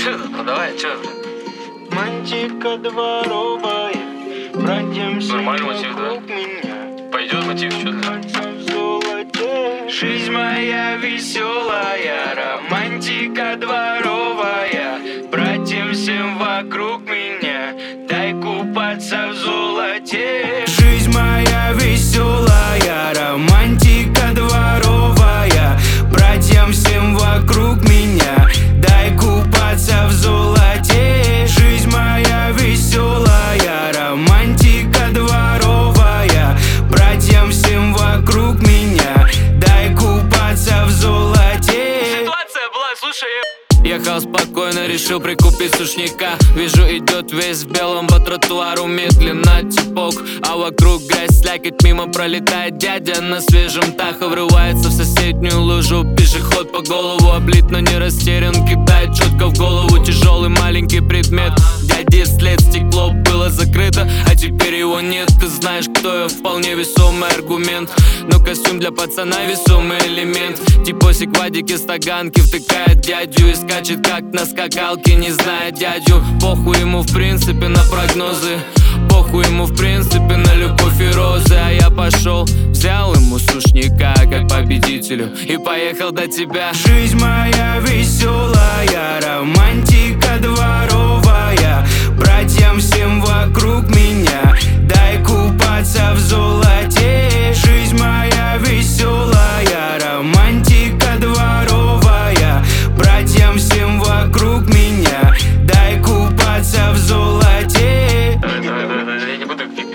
Че, ну давай, че? Мантика дворовая, пройдемся вокруг меня. Пойдет мотив, что ты? Жизнь моя веселая, романтика дворовая. Братьям всем вокруг меня, дай купаться в золоте. Жизнь моя веселая, романтика дворовая. Братьям всем вокруг меня, дай купаться в золоте. Жизнь моя веселая, романтика дворовая. Братьям всем вокруг меня, дай купаться в золоте. Ситуация была, слушай. Ехал спокойно, решил прикупить сушняка. Вижу, идет весь в белом по тротуару медленно типок, а вокруг грязь, слякоть, мимо пролетает дядя на свежем Тахо. Врывается в соседнюю лужу, пешеход по голову облит, но не растерян, кидает четко в голову тяжелый маленький предмет. Дяди след, стекло было закрыто, а теперь его нет. Ты знаешь, кто я, вполне весомый аргумент. Но костюм для пацана весомый элемент. Типосик в вадике стаганки втыкает дядю и скачет как на скакалке, не зная дядю. Похуй ему в принципе на прогнозы, похуй ему в принципе на любовь и розы. А я пошел, взял ему сушняка как победителю и поехал до тебя. Жизнь моя веселая, романтика дворовая. Братьям всем вокруг меня, дай купаться в золоте. Жизнь моя веселая, романтика дворовая. Братьям всем вокруг меня, дай купаться в золоте. Давай, я не буду кликать.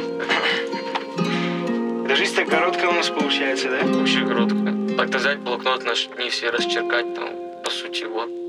Да жизнь так короткая у нас получается, да? Вообще коротко. Так-то взять блокнот наш, не все расчеркать там, по сути, вот.